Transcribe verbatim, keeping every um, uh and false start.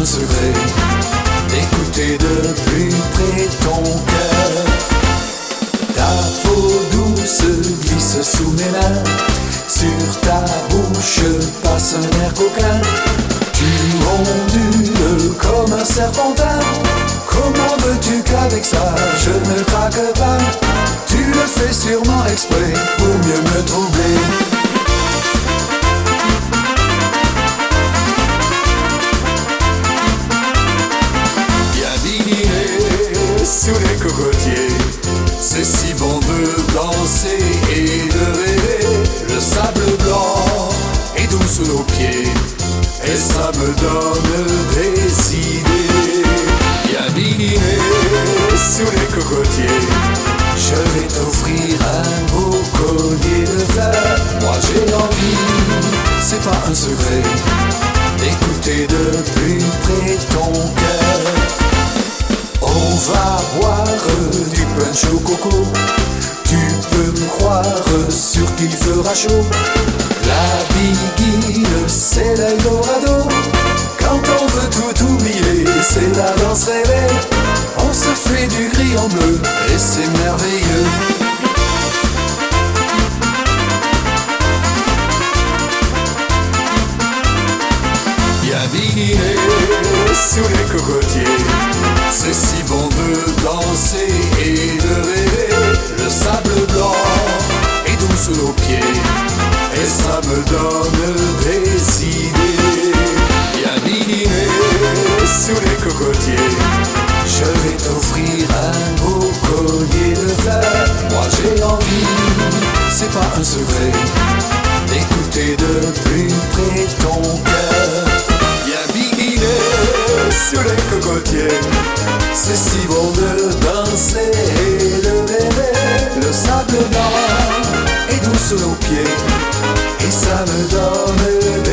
un secret d'écouter de plus près ton cœur. Ta peau douce glisse sous mes mains, sur ta bouche passe un air coquin. Tu ondules comme un serpentin, comment veux-tu qu'avec ça je ne craque pas? Tu le fais sûrement exprès pour mieux me troubler. Sous les cocotiers, c'est si bon de danser et de rêver. Le sable blanc est doux sous nos pieds et ça me donne des idées. Viens dîner sous les cocotiers, je vais t'offrir un beau collier de fleurs. Moi j'ai envie, c'est pas un secret, d'écouter de plus près ton cœur. On va boire du punch au coco, tu peux me croire sûr qu'il fera chaud. La biguine c'est l'Eldorado, quand on veut tout oublier c'est la danse rêvée. On se fait du gris en bleu et c'est merveilleux. Viens dîner sous les cocotiers, c'est si bon de danser et de rêver. Le sable blanc est doux sous nos pieds et ça me donne des idées. Viens dîner sous les cocotiers, je vais t'offrir un beau collier de fleurs. Moi j'ai envie, c'est pas un secret, d'écouter de plus près ton cœur. Viens dîner sous les cocotiers, c'est si bon de danser et de rêver. Le sable blanc est doux sous nos pieds et ça me donne des